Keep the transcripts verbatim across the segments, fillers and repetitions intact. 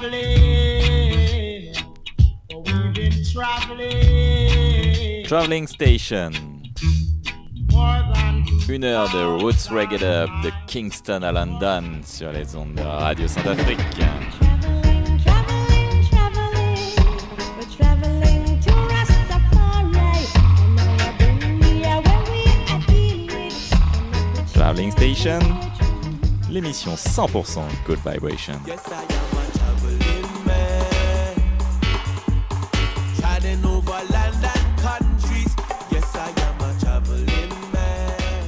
traveling, oh, we've been traveling. Traveling Station. Une heure de Roots Reggae Dub de Kingston à London sur les ondes de Radio Centrafrique. Traveling Station, l'émission cent pour cent Good Vibration. Yes, I am a traveling man, traveling over land and countries. Yes, I am a traveling man.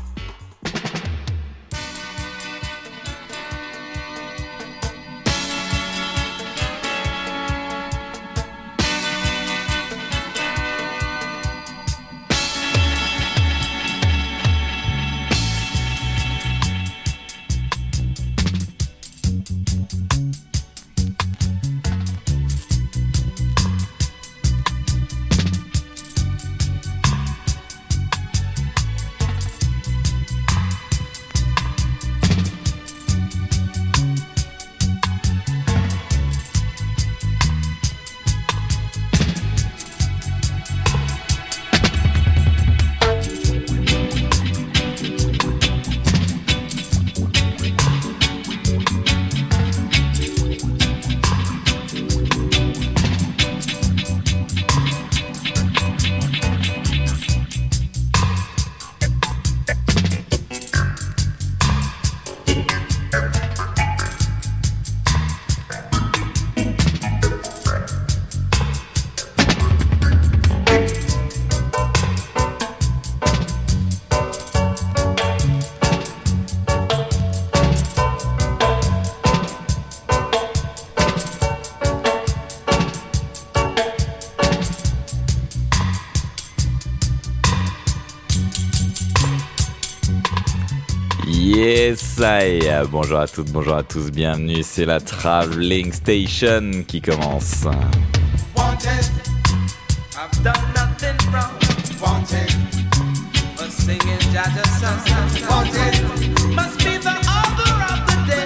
Yes, I. Bonjour à toutes, bonjour à tous, bienvenue, c'est la Traveling Station qui commence. Wanted, I've done nothing wrong. Wanted, for singing Jaja songs. Wanted, must be the author of the day.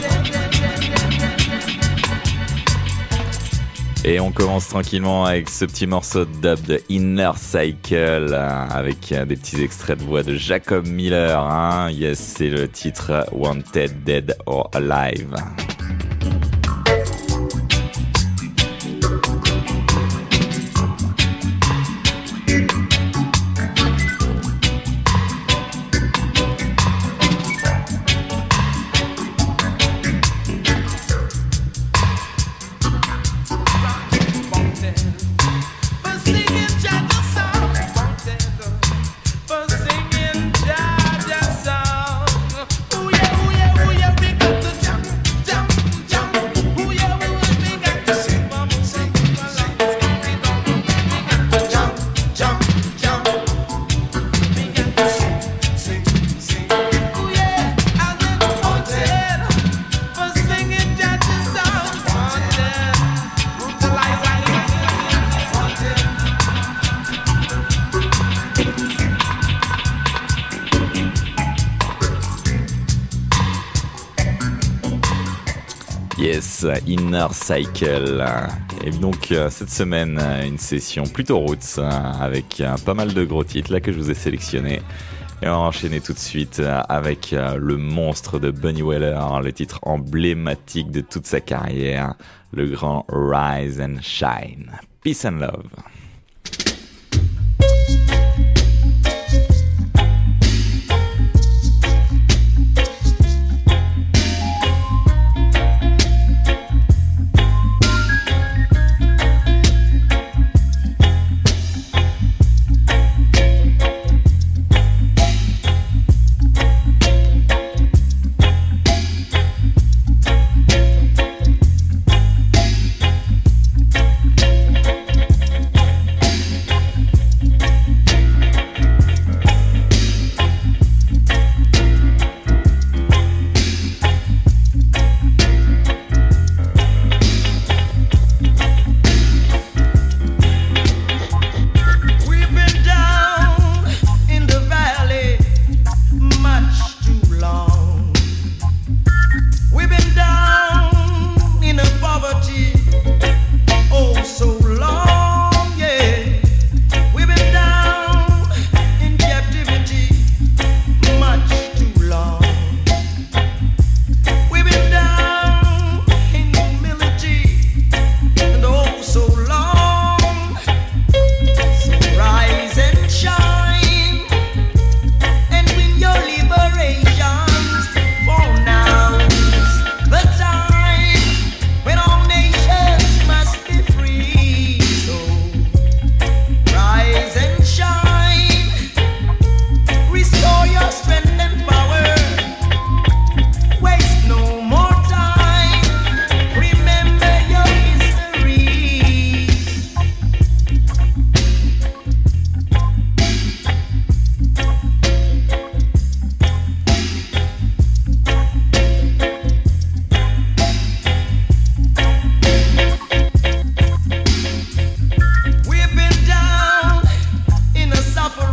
Et on commence tranquillement avec ce petit morceau de dub de Inner Cycle hein, avec des petits extraits de voix de Jacob Miller. Hein. Yes, c'est le titre Wanted, Dead or Alive. Yes, Inner Cycle. Et donc cette semaine, une session plutôt roots avec pas mal de gros titres là que je vous ai sélectionnés. Et on va enchaîner tout de suite avec le monstre de Bunny Weller, le titre emblématique de toute sa carrière, le grand Rise and Shine. Peace and Love.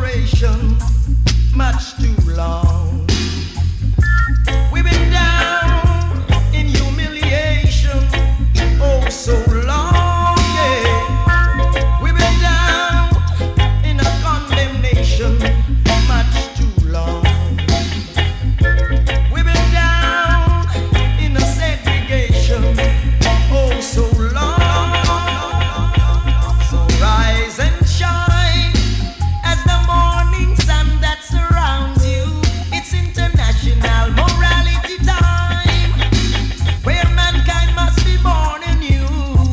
operation much too long. We've been down in humiliation oh so long, yeah. We've been down in a condemnation much too long. We've been down in a segregation oh so long. So rise and shine as the morning sun that surrounds you. It's international morality time, where mankind must be born anew.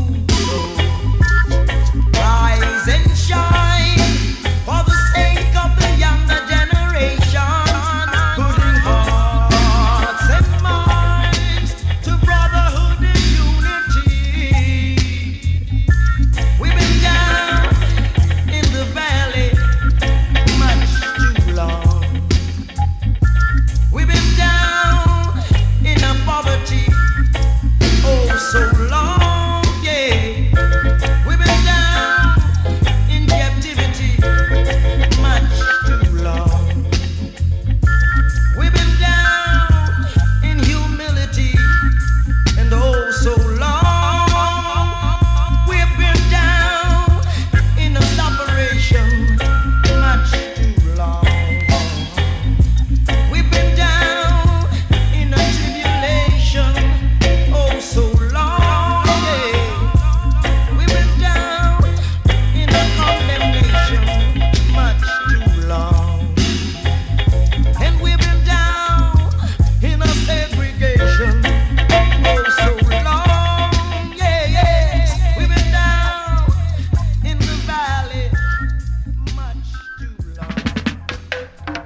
Rise and shine for the sake of the younger generation, putting hearts and minds to brotherhood and unity. We've been down in the valley much too long. We've been down in a poverty oh so long, yeah. We've been down in captivity much too long. We've been down in humility and oh so long. We've been down in a separation much too long. We've been down in a tribulation oh so long, yeah. We've been down in a condemnation much too long. And we've been down in a segregation oh so long, yeah, yeah. We've been down in the valley much too long.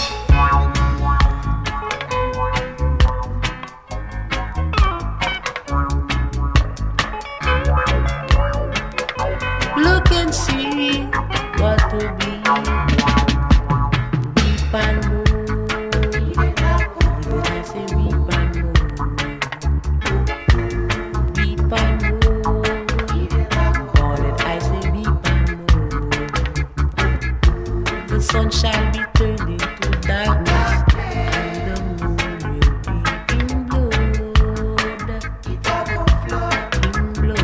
Look and see what to be. Weep and moan. I say weep and moan. Weep and moan. Call it, I say weep and moan. The sun shall be turned into darkness, and the moon will be in blood. In blood.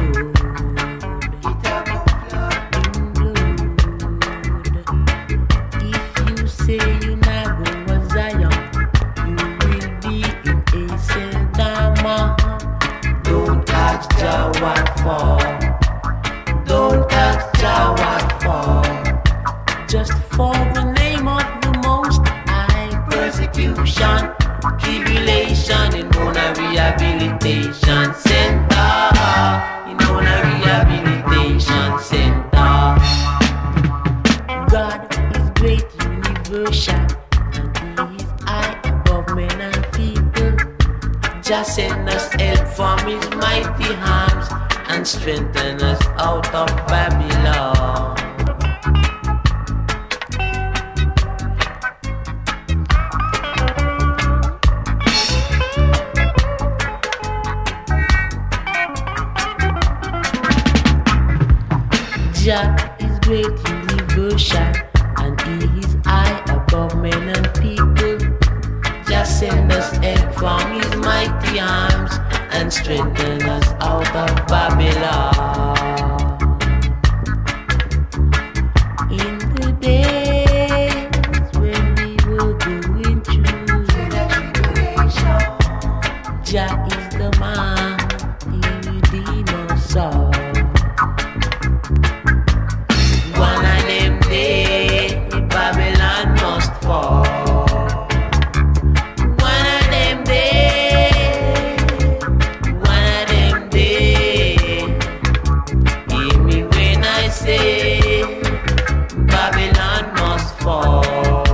If you say you not go to Zion, you will be in a Sedama. Don't ask Jah what for. Don't ask Jah what for. Just for the name of the Most High. Persecution, tribulation in Mona Rehabilitation Center. In Mona Rehabilitation Center. God is great, universal, and He is high above men and people. Just send us help from His mighty arms and strengthen us out of Babylon. Jah is great, universal, and He is high above men and people. Just send us help from His mighty arms and strengthen us out of Babylon. In the days when we were going through, Jah is the man, He redeemed us all. One of them days, Babylon must fall. One of them days, one of them days. Hear me when I say, Babylon must fall.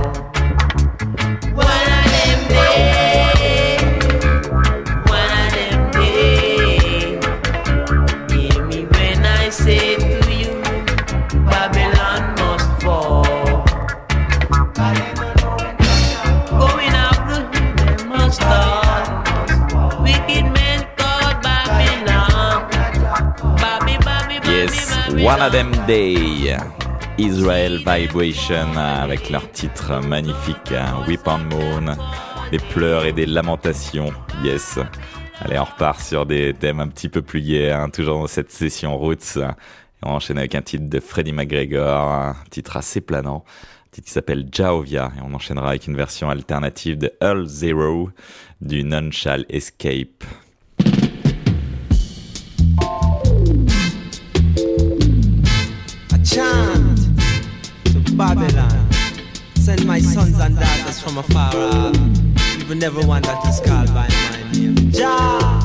One of them days, one of them days. Hear me when I say to you, Babylon must fall. Going up the hill, they must start. Wicked men called Babylon. Babby, Babby, Babby, Yes, Babylon. One of Them Day. Israel Vibration avec leur titre magnifique Weep on Moon, des pleurs et des lamentations, yes. Allez, on repart sur des thèmes un petit peu plus gais, hein, toujours dans cette session Roots. On enchaîne avec un titre de Freddie McGregor, un titre assez planant, un titre qui s'appelle Jahovia, et on enchaînera avec une version alternative de Earl Zero du None Shall Escape. A chant to Babylon, send my sons and daughters from afar off, even never one that is called by my name. Jah.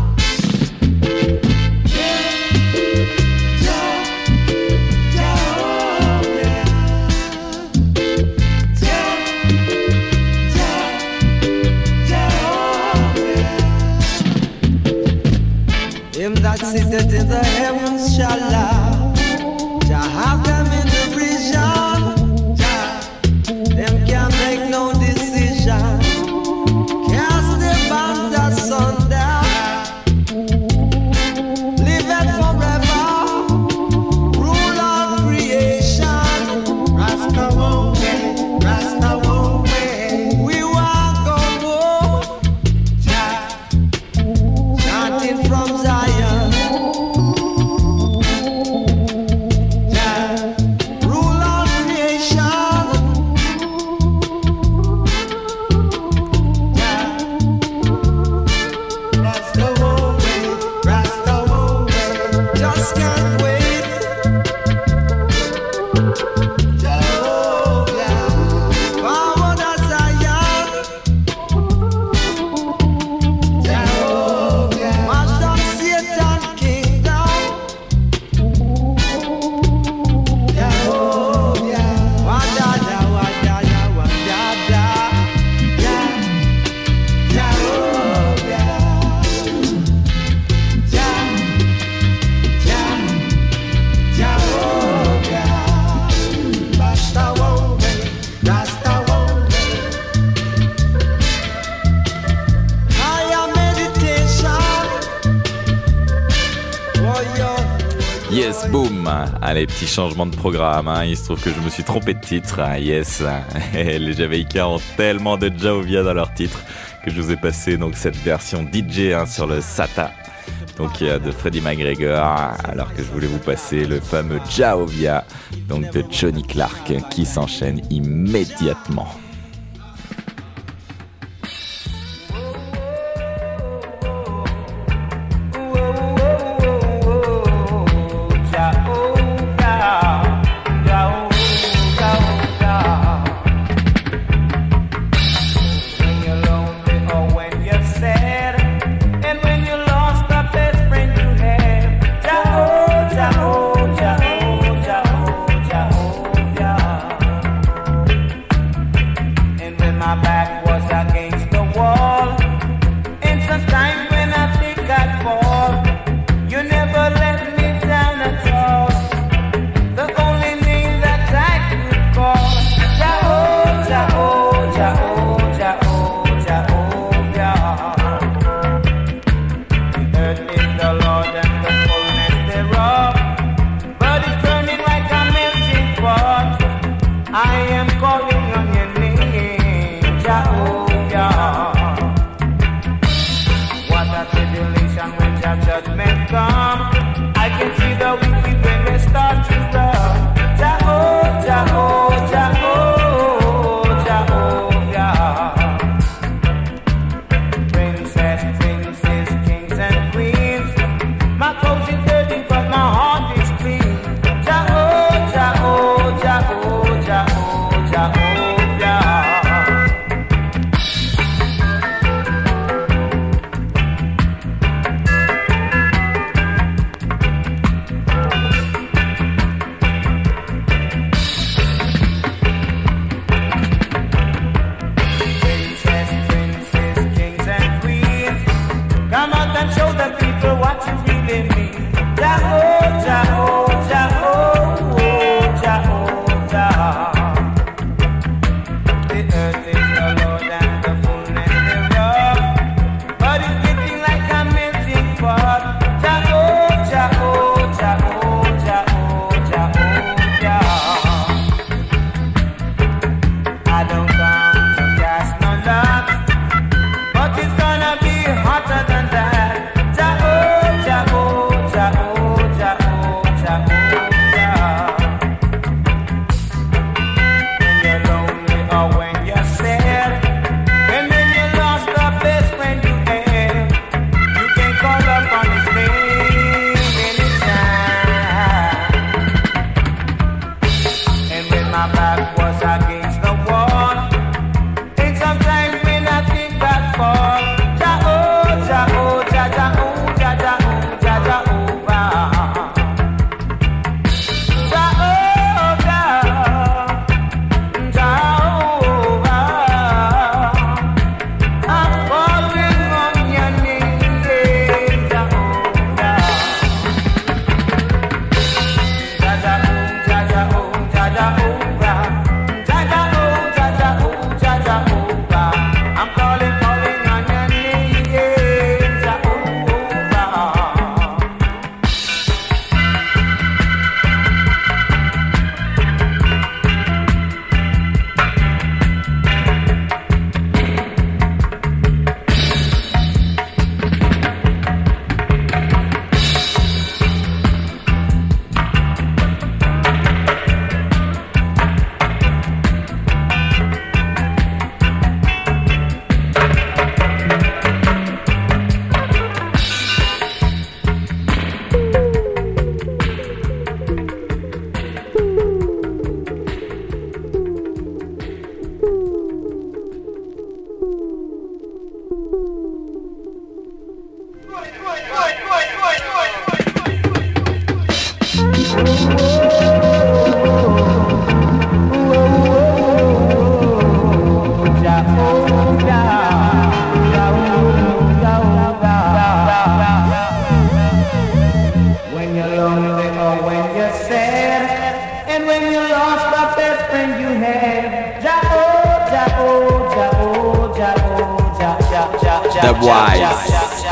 Him that sitteth in the heavens shall laugh. Jah have them in the vision. Jah, them can't make no decision. Cast their bands asunder. Liveth forever. Rule of creation. Rasta won't wait. Rasta won't wait. We want go home. Jah, chanting from Zion. Yes, boom. Allez, petit changement de programme, hein. Il se trouve que je me suis trompé de titre, hein. Yes. Et les Jamaïcains ont tellement de Jahovia dans leur titre que je vous ai passé donc cette version D J, hein, sur le S A T A, donc de Freddie McGregor, alors que je voulais vous passer le fameux Jahovia, donc de Johnny Clark, qui s'enchaîne immédiatement. I am calling on your name, Jah. Dubwise.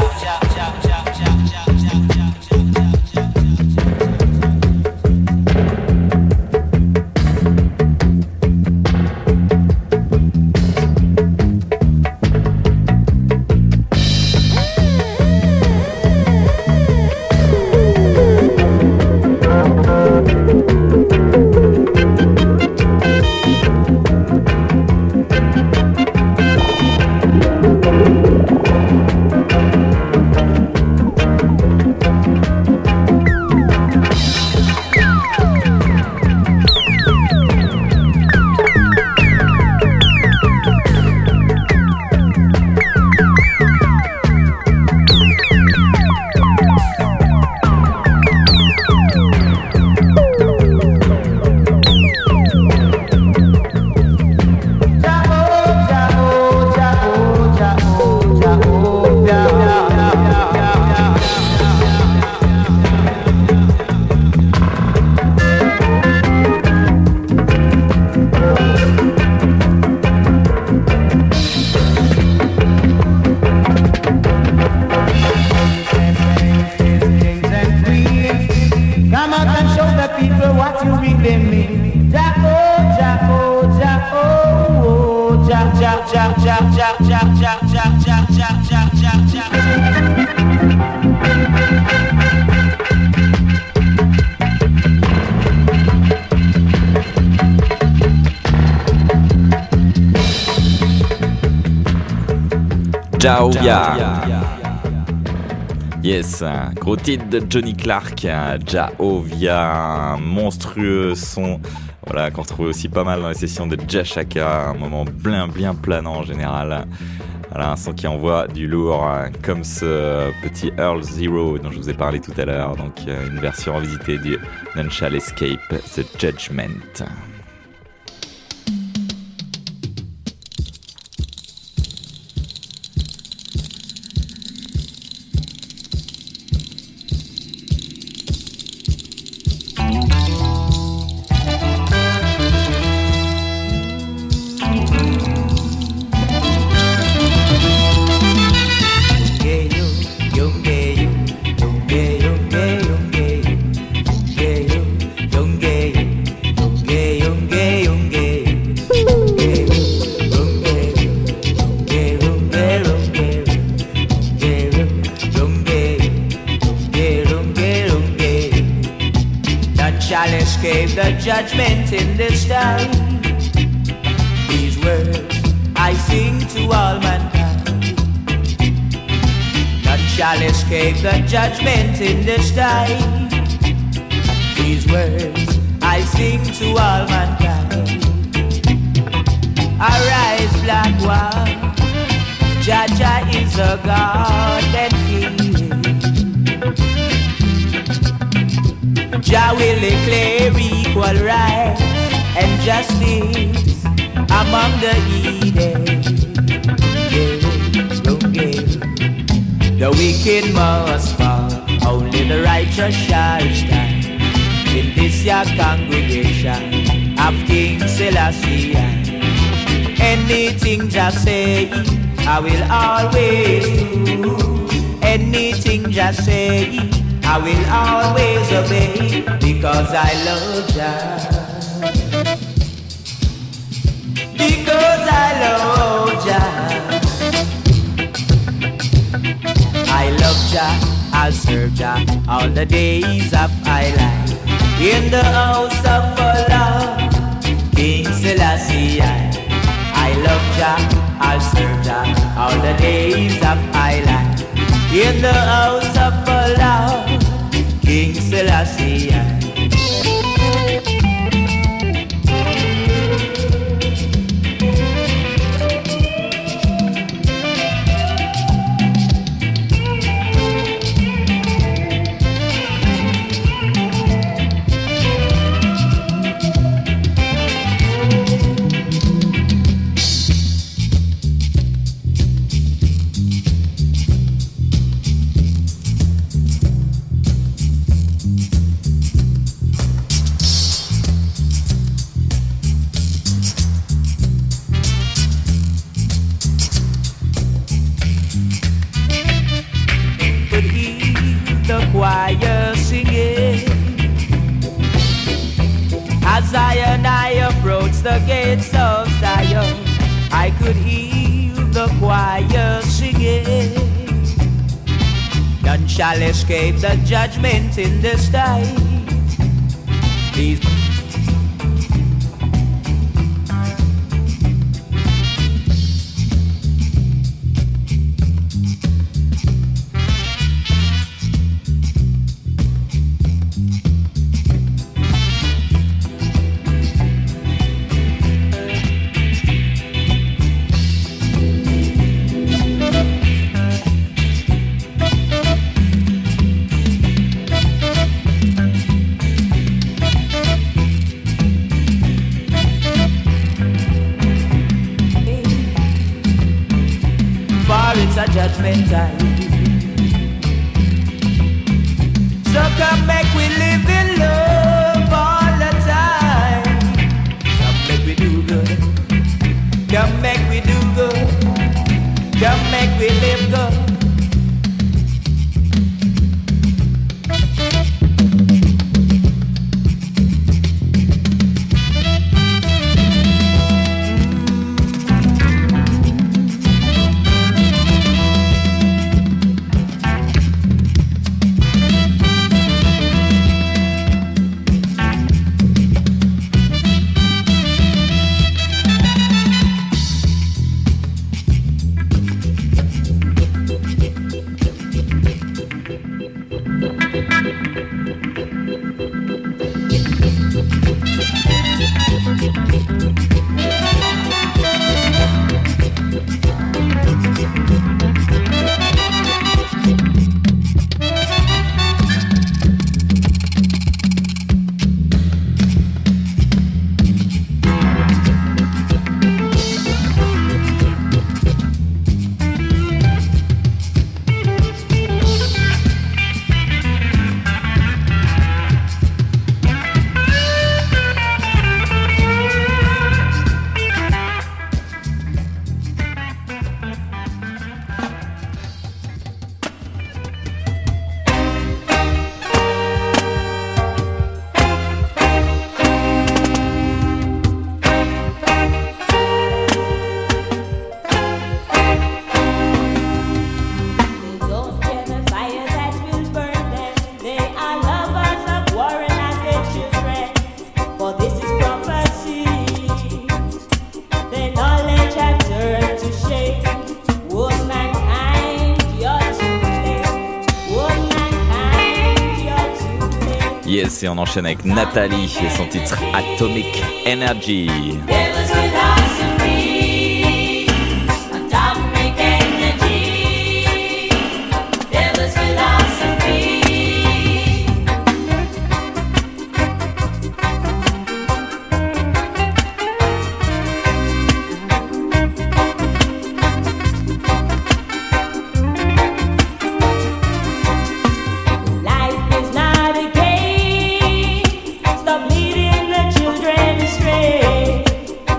Jaovia. Yes, gros titre de Johnny Clark, Jaovia, monstrueux son. Voilà, qu'on retrouve aussi pas mal dans les sessions de Jashaka, un moment bien, bien planant en général. Voilà, un son qui envoie du lourd, comme ce petit Earl Zero dont je vous ai parlé tout à l'heure. Donc, une version revisitée du Nunchal Escape, The Judgment. Judgment in this time. These words I sing to all mankind. None shall escape the judgment in this time. These words I sing to all mankind. Arise, black one, Jaja is a God and King. Jah will declare equal rights and justice among the Eden. The wicked must fall, only the righteous shall stand. In this your congregation of King Selassie, anything Jah say, I will always do. Anything Jah say, I will always obey, because I love Jah. Because I love Jah. I love Jah, I'll serve Jah all the days of my life. In the house of Allah, King Selassie, I love Jah, I'll serve Jah all the days of my life. In the house of Allah, King Selassie. choir singing. As I and I approach the gates of Zion, I could hear the choir singing. None shall escape the judgment in this time. Please. Judgment time. So come back, we live in love all the time. Come back, we do good. Come back, we do good. Come back, we live good. Yes, et on enchaîne avec Nathalie et son titre Atomic Energy. Stop leading the children astray.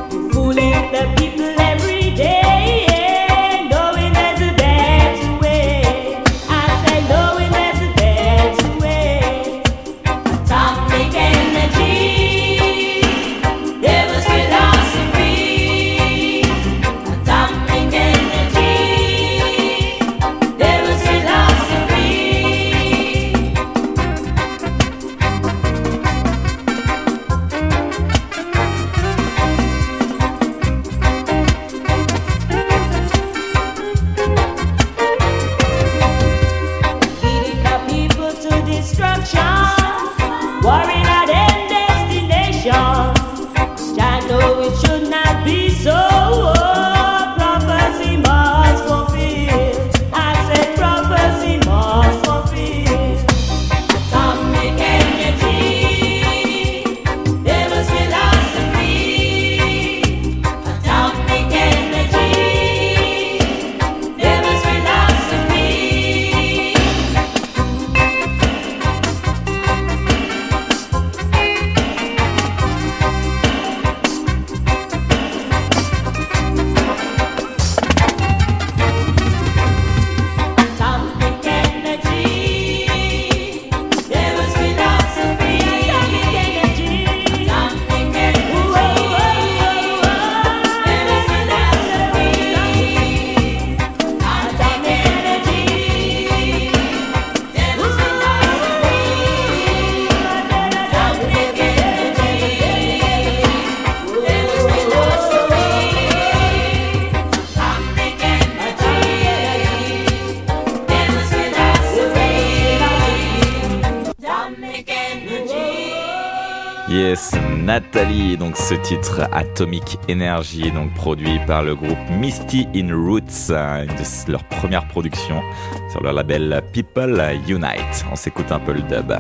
Yes, Nathalie, donc ce titre Atomic Energy, donc produit par le groupe Misty in Roots, de leur première production sur le label People Unite. On s'écoute un peu le dub.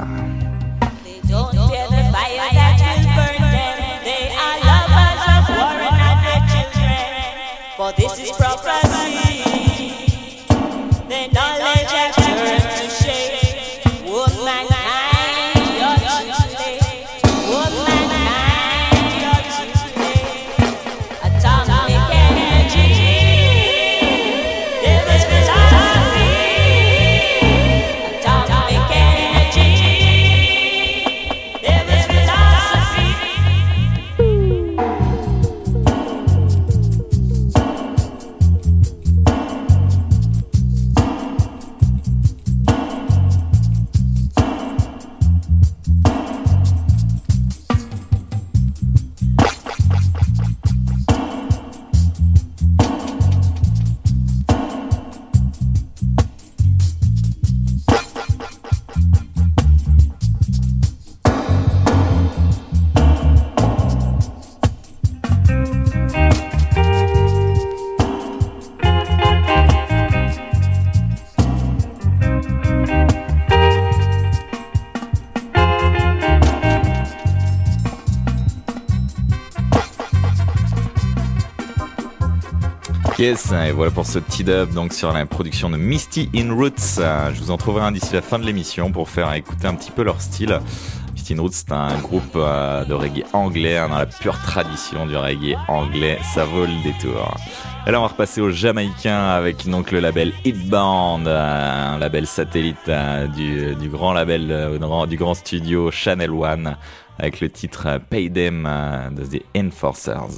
Yes, et voilà pour ce petit dub donc sur la production de Misty in Roots. Je vous en trouverai un d'ici la fin de l'émission pour faire écouter un petit peu leur style. Misty in Roots, c'est un groupe de reggae anglais, dans la pure tradition du reggae anglais. Ça vaut le détour. Et là, on va repasser au Jamaïcain avec donc le label Hitbound, un label satellite du, du grand label, du grand studio Channel One, avec le titre Pay Them de The Enforcers.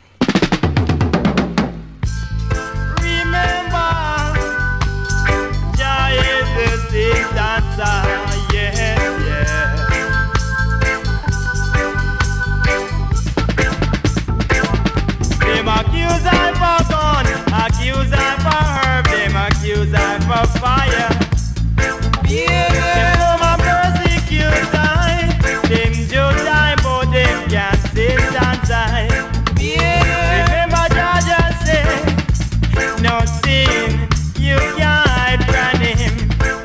Yes, yeah. Them accuse I for gun, accuse I for herb, them accuse I for fire. Yeah. Them come and persecute I, them judge I, but them can't sentence I. Yeah. Remember Georgia said, no sin, you can't hide from him.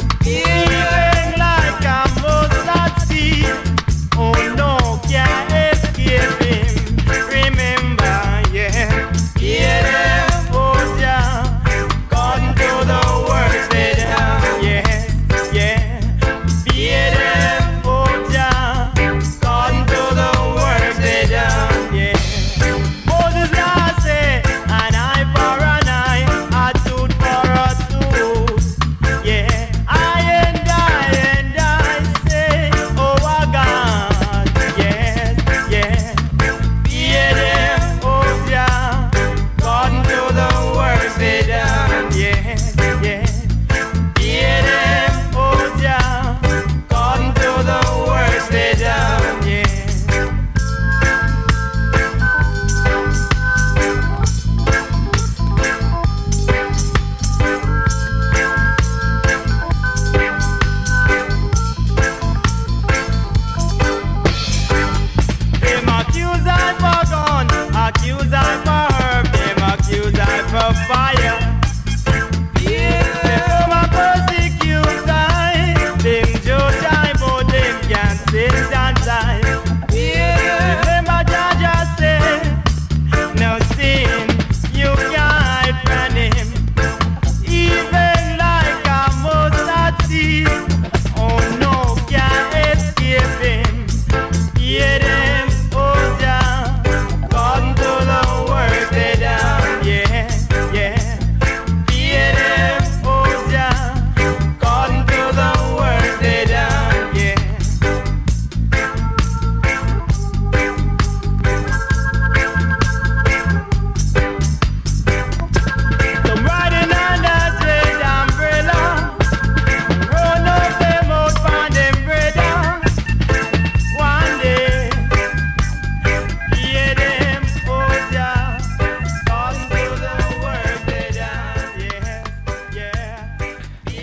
Even like a mustard seed, oh no, can't escape him. Remember, yeah, yeah, oh yeah, according to the words they have, yes, yeah, yeah, oh yeah, according to the words they have, yeah. Moses now say, an eye for an eye, a tooth for a tooth, yeah. Yeah.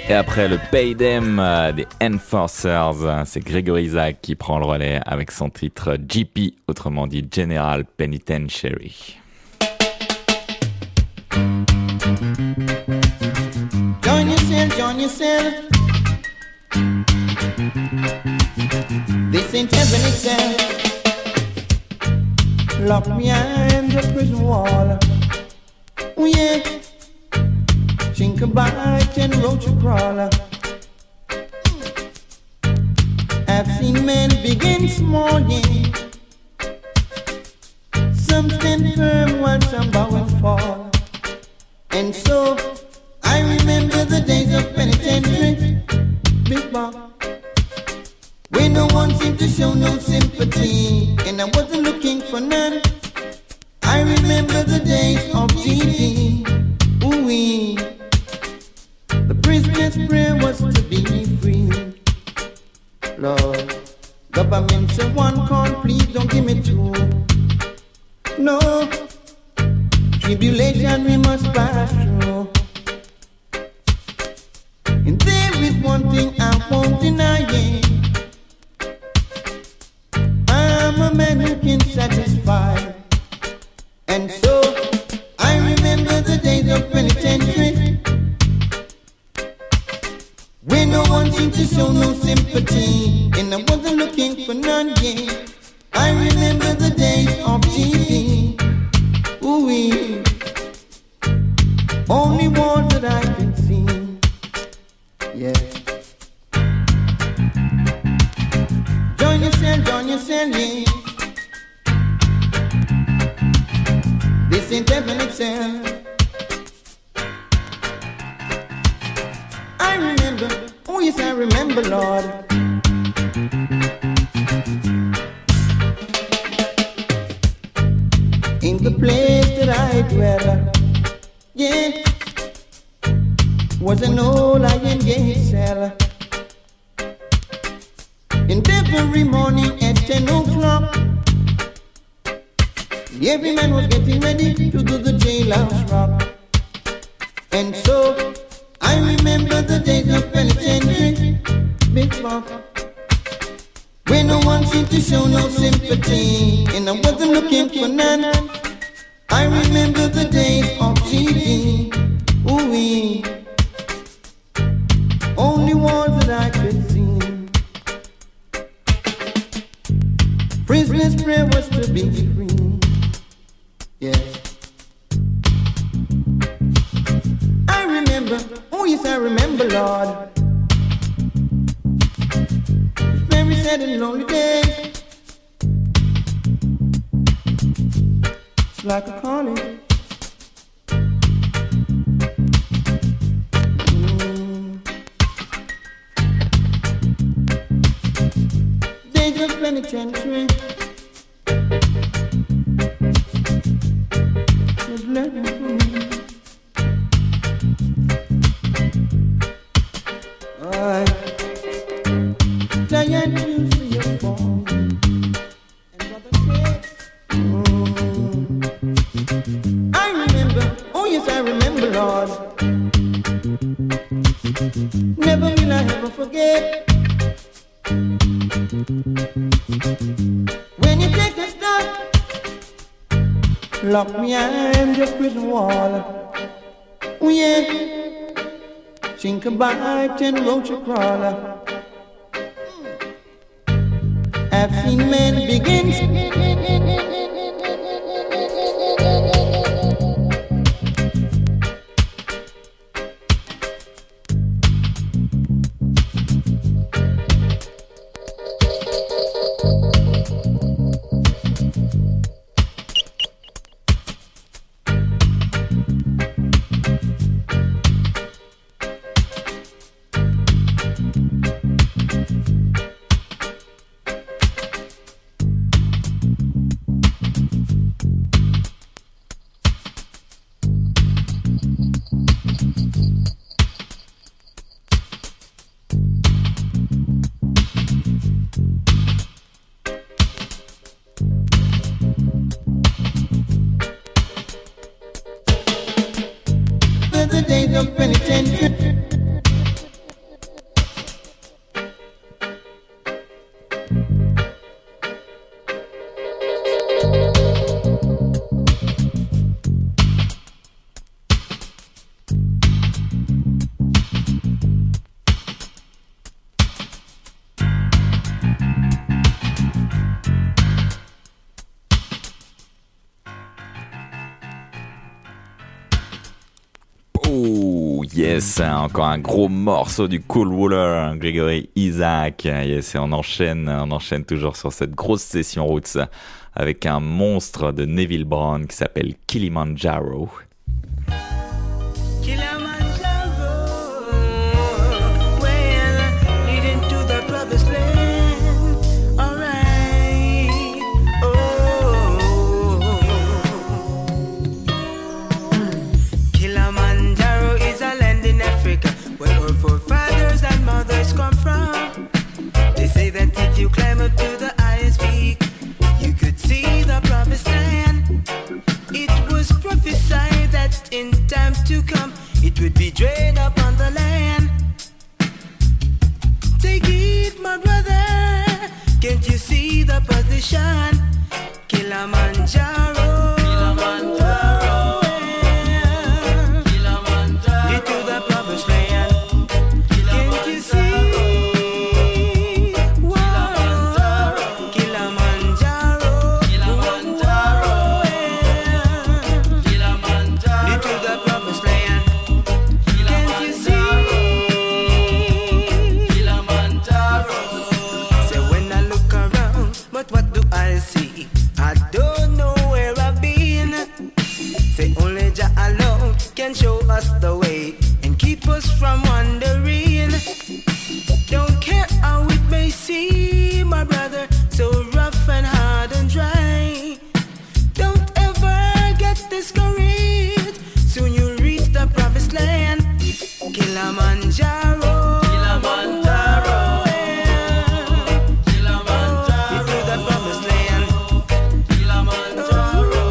Et après le Pay Them euh, des Enforcers, c'est Gregory Isaac qui prend le relais avec son titre G P, autrement dit General Penitentiary. Join yourself, join yourself. This ain't heaven itself. Lock me behind the prison wall. Oh yeah. Think about and roach a crawler. I've seen men begin small, yeah. Some stand firm while some bow and fall. And so I remember the days of penitentiary, Big Bob, when no one seemed to show no sympathy, and I wasn't looking for none. I remember the days of G D, ooh-wee. The prisoner's prayer was to be free. Lord, government say one call, please don't give me two. No, tribulation we must pass through. And there is one thing I won't deny, yeah. I'm a man who can satisfy. And so I remember the days of penitentiary, when no one seemed to show no sympathy, and I wasn't looking for none, yeah. I remember the days of G D, ooh-wee. Only one that I can see, yeah. Join yourself, join yourself, yeah. This ain't heaven itself. I remember, oh yes I remember, Lord. In the place that I dwell, yeah, was an old iron gate cell. And every morning at ten o'clock, every man was getting ready to do the jailhouse rock. And so I remember the days of penitentiary, Big Bob, when no one seemed to show no sympathy, and I wasn't looking for none. I remember the days of G D, ooh-wee. Only one that I could see. Prisoner's prayer was to be free, yeah. I remember, oh yes I remember, Lord. It's very sad and lonely days. It's like a calling. Mm. Days of penitentiary was looking for me. I tired to see your phone, and brother said, mm. I remember, oh yes I remember, Lord. Never will I ever forget when you take the stuff, lock me behind your prison wall. Oh yeah. Think about and roach a crawler. I've seen men begin. The days of penitentiary, Yes, encore un gros morceau du Cool Ruler, Gregory Isaac. Yes, et on enchaîne, on enchaîne toujours sur cette grosse session Roots avec un monstre de Neville Brown qui s'appelle Kilimanjaro. If you climb up to the highest peak, you could see the promised land. It was prophesied that in times to come, it would be drained up on the land. Take it, my brother, can't you see the position? Kilimanjaro, Kilimanjaro, yeah. Kilimanjaro, into the promised land. Can't you see? Can show us the way and keep us from wandering. Don't care how it may seem, my brother, so rough and hard and dry. Don't ever get discouraged, soon you'll reach the promised land. Kilimanjaro, Kilimanjaro, yeah. Kilimanjaro, into the promised land. Kilimanjaro,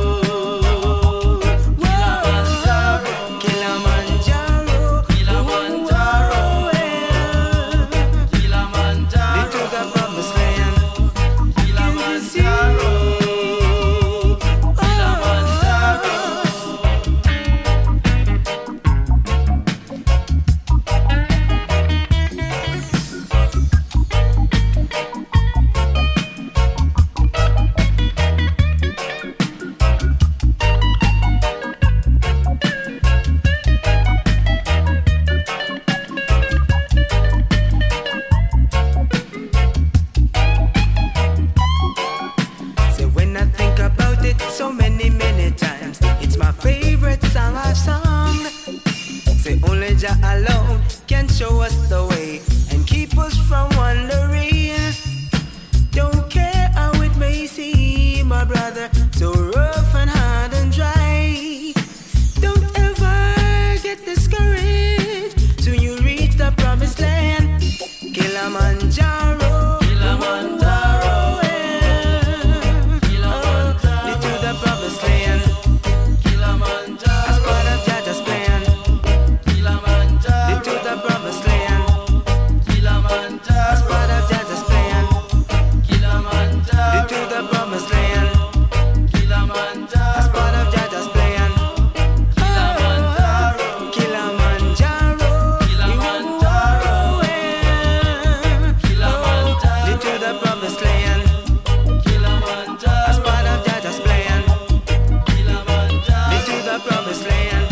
alone can show us the way and keep us from wandering. Don't care how it may seem, my brother, so rough and hard and dry. Don't ever get discouraged, soon you reach the promised land. Kilimanjaro, Kilimanjaro, yeah. Kilimanjaro, lead to the promised land. Kilimanjaro, as part of Jaja's plan. Kilimanjaro, to the promised land. Kilimanjaro, as part of Jaja's plan. Kilimanjaro, to the promised land. Kilimanjaro, as part of Jaja's plan. Kilimanjaro, Kilimanjaro, Kilimanjaro, yeah. Kilimanjaro, to the promised land. Kilimanjaro, as part of Jaja's plan. Kilimanjaro, to the promised land.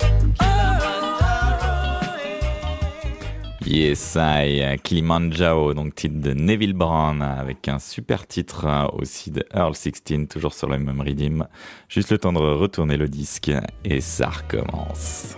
Yes, I, Kilimanjaro, donc titre de Neville Brown, avec un super titre aussi de Earl sixteen, toujours sur le même rythme. Juste le temps de retourner le disque et ça recommence.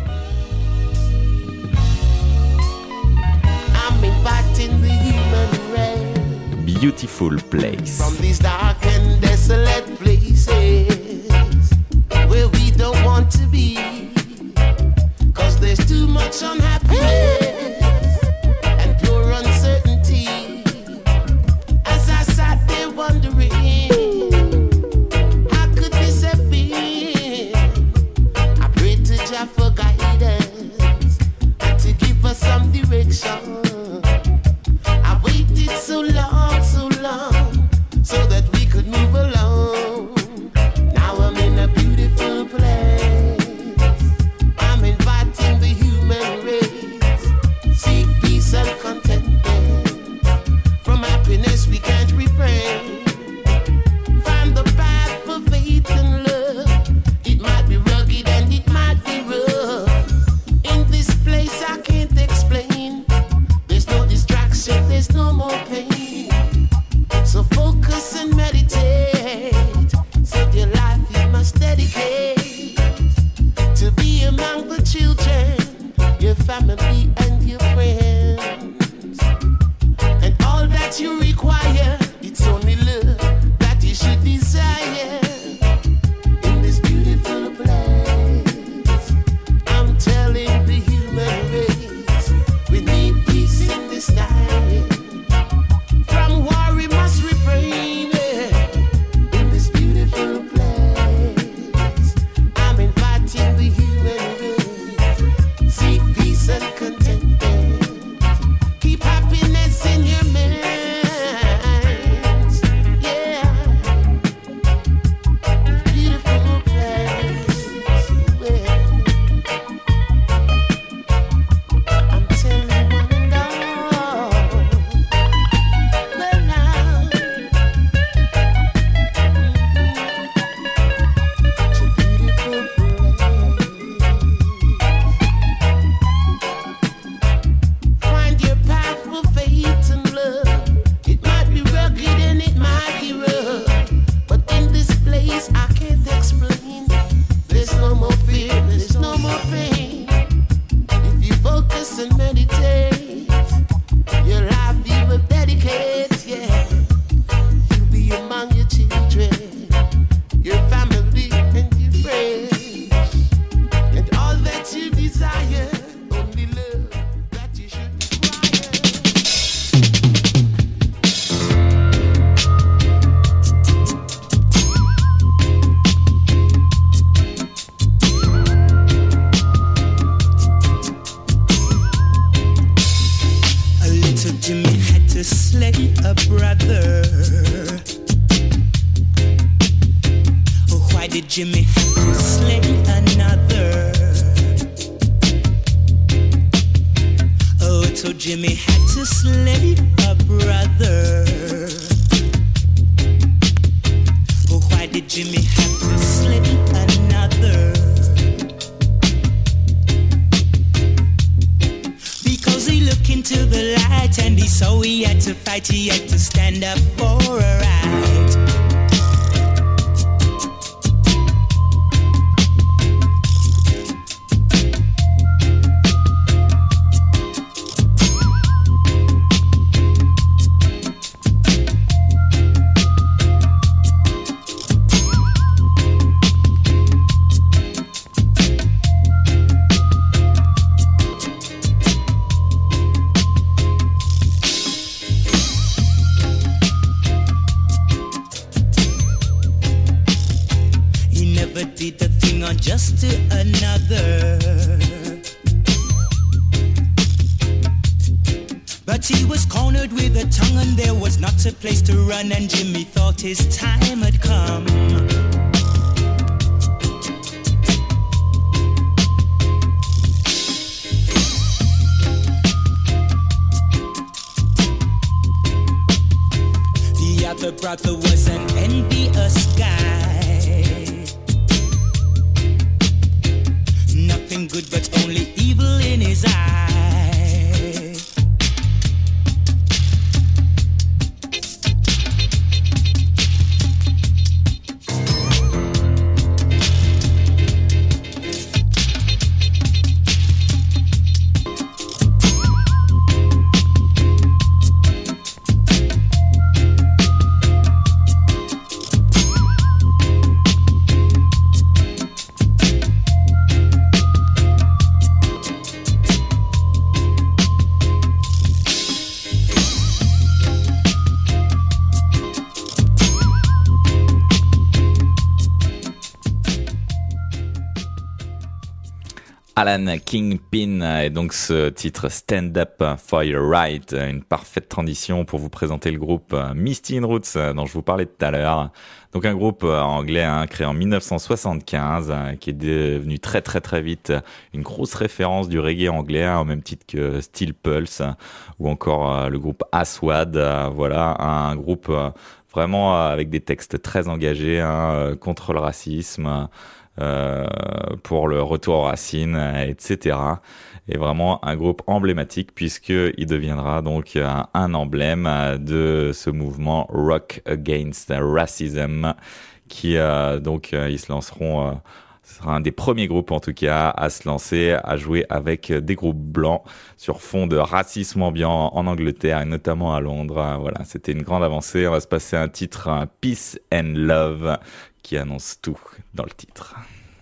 I'm inviting the human race Beautiful place. from these dark and desolate places where we don't want to be, 'cause there's too much unhappiness and pure uncertainty. As I sat there wondering, how could this have been? I prayed to Jah for guidance and to give us some direction. I waited so long, so long, so that we could move along. Now I'm in a beautiful place. I'm inviting the human race. Seek peace and contentment. From happiness we can't refrain. Find the path for faith and love. It might be rugged and it might be rough. family and your friends. And all that you require, it's only love that you should desire. In this beautiful place, I'm telling the human race, we need peace in this time. From war we must refrain. In this beautiful place, I'm inviting the human race. Seek peace and contentment. Keep happiness in your minds. Yeah. Beautiful place. Where I'm telling one and all. Well now, it's a beautiful place. Find your path for faith and love. It might be rugged and it might be rough, but in this place I can't explain. There's no more fear, there's no more pain. If you focus and meditate, your life you will dedicate, yeah. You'll be among your children, your family and your friends. And all that you desire, only love that you should require. A little Jimmy had to slay a brother. Oh, why did Jimmy have to slay another? Oh, little Jimmy had to slay a brother. Oh, why did Jimmy have to slay another? Because he looked into the light and he saw he had to fight, he had to stand up for a right. He never did the thing unjust to another. But he was cornered with a tongue and there was not a place to run, and Jimmy thought his time had come. The other brother was an envious guy. Nothing good but only evil in his eye. Alan Kingpin et donc ce titre Stand Up for Your Right, une parfaite transition pour vous présenter le groupe Misty in Roots dont je vous parlais tout à l'heure. Donc un groupe anglais hein, créé en dix-neuf cent soixante-quinze hein, qui est devenu très très très vite une grosse référence du reggae anglais hein, au même titre que Steel Pulse hein, ou encore euh, le groupe Aswad. Euh, voilà un groupe euh, vraiment euh, avec des textes très engagés hein, euh, contre le racisme. Euh, pour le retour aux racines, et cetera. Et vraiment un groupe emblématique puisqu'il deviendra donc un, un emblème de ce mouvement Rock Against Racism qui euh, donc euh, ils se lanceront euh, Ce sera un des premiers groupes en tout cas à se lancer, à jouer avec des groupes blancs sur fond de racisme ambiant en Angleterre et notamment à Londres. Voilà, c'était une grande avancée. On va se passer un titre, un Peace and Love, qui annonce tout dans le titre.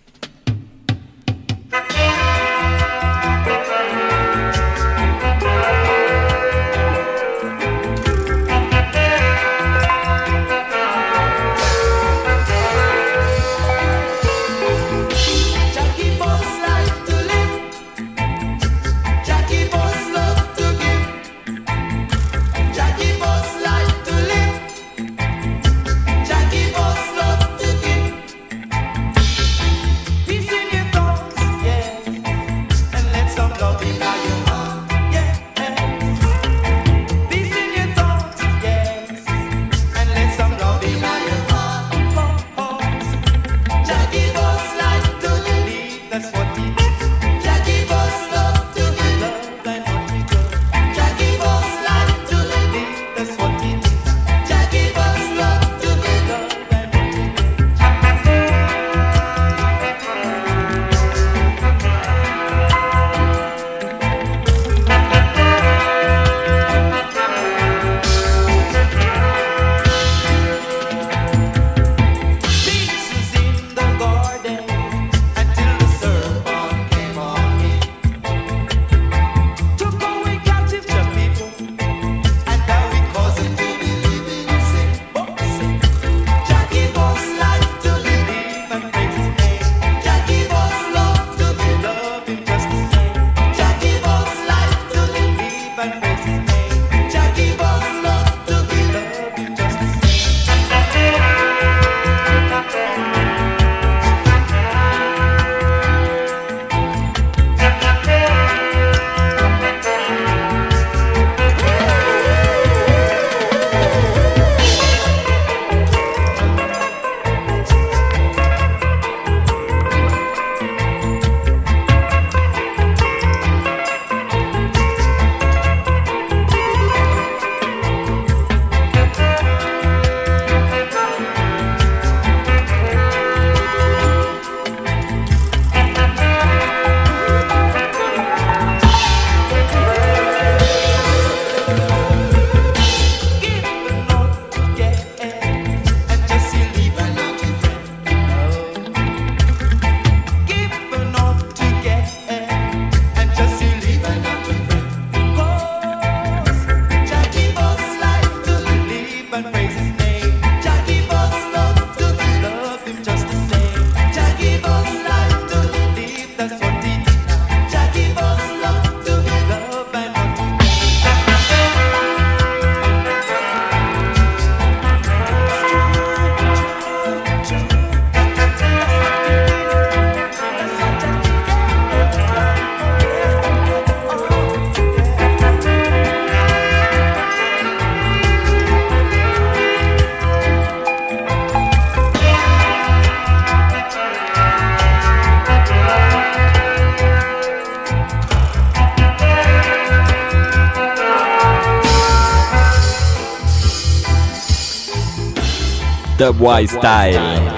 Dubwise Style.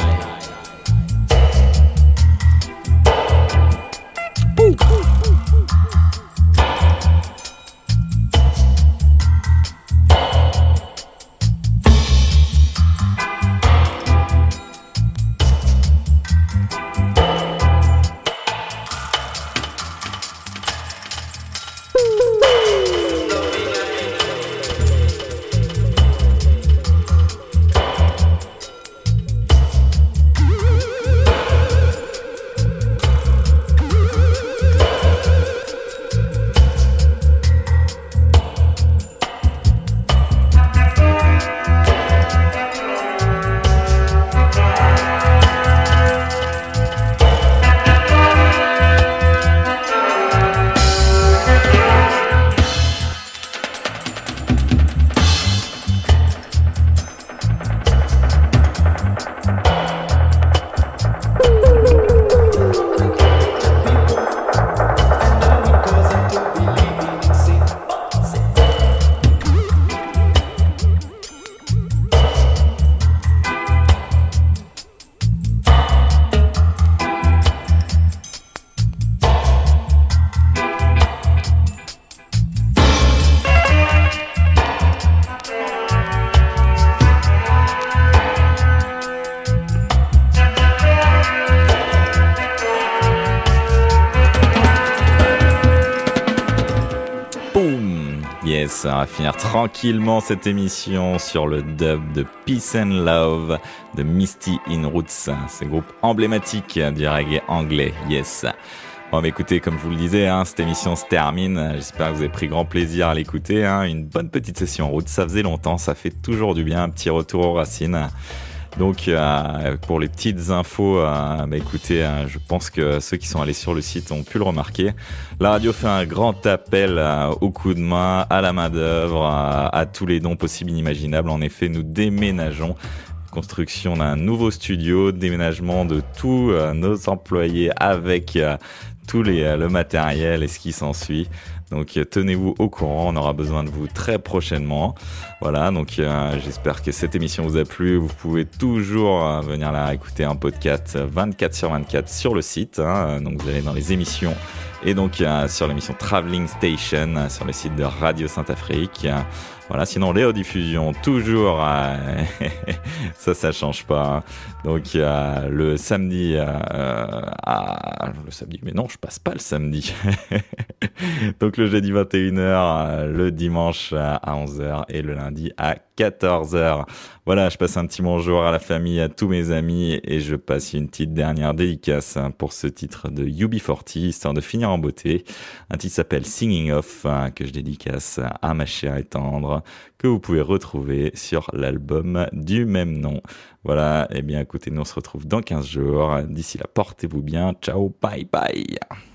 Yes, on va finir tranquillement cette émission sur le dub de Peace and Love de Misty in Roots, ce groupe emblématique du reggae anglais. Yes. Bon, mais écoutez, comme je vous le disais, hein, cette émission se termine. J'espère que vous avez pris grand plaisir à l'écouter. Hein. Une bonne petite session route, ça faisait longtemps, ça fait toujours du bien, un petit retour aux racines. Donc, euh, pour les petites infos, euh, bah, écoutez, euh, je pense que ceux qui sont allés sur le site ont pu le remarquer. La radio fait un grand appel euh, au coup de main, à la main d'œuvre, à, à tous les dons possibles et inimaginables. En effet, nous déménageons. Construction d'un nouveau studio, déménagement de tous euh, nos employés avec euh, tout les, euh, le matériel et ce qui s'ensuit. Donc euh, tenez-vous au courant, on aura besoin de vous très prochainement. Voilà, donc euh, j'espère que cette émission vous a plu. Vous pouvez toujours euh, venir la écouter en podcast vingt-quatre sur vingt-quatre sur le site. Hein. Donc vous allez dans les émissions et donc euh, sur l'émission Traveling Station, euh, sur le site de Radio Saint-Afrique. Euh, Voilà, sinon les rediffusions toujours, euh, ça, ça change pas. Hein. Donc euh, le samedi, euh, à... le samedi, mais non, je passe pas le samedi. Donc le jeudi vingt et une heures, euh, le dimanche à onze heures et le lundi à quatorze heures. Voilà, je passe un petit bonjour à la famille, à tous mes amis et je passe une petite dernière dédicace pour ce titre de U B quarante, histoire de finir en beauté. Un titre s'appelle Singing Off, que je dédicace à ma chère et tendre, que vous pouvez retrouver sur l'album du même nom. Voilà, et bien écoutez, nous on se retrouve dans quinze jours. D'ici là, portez-vous bien. Ciao, bye bye.